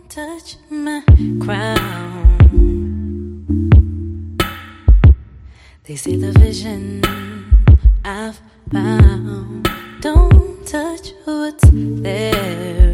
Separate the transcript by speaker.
Speaker 1: touch my crown. They say the vision I've found. Don't touch what's there.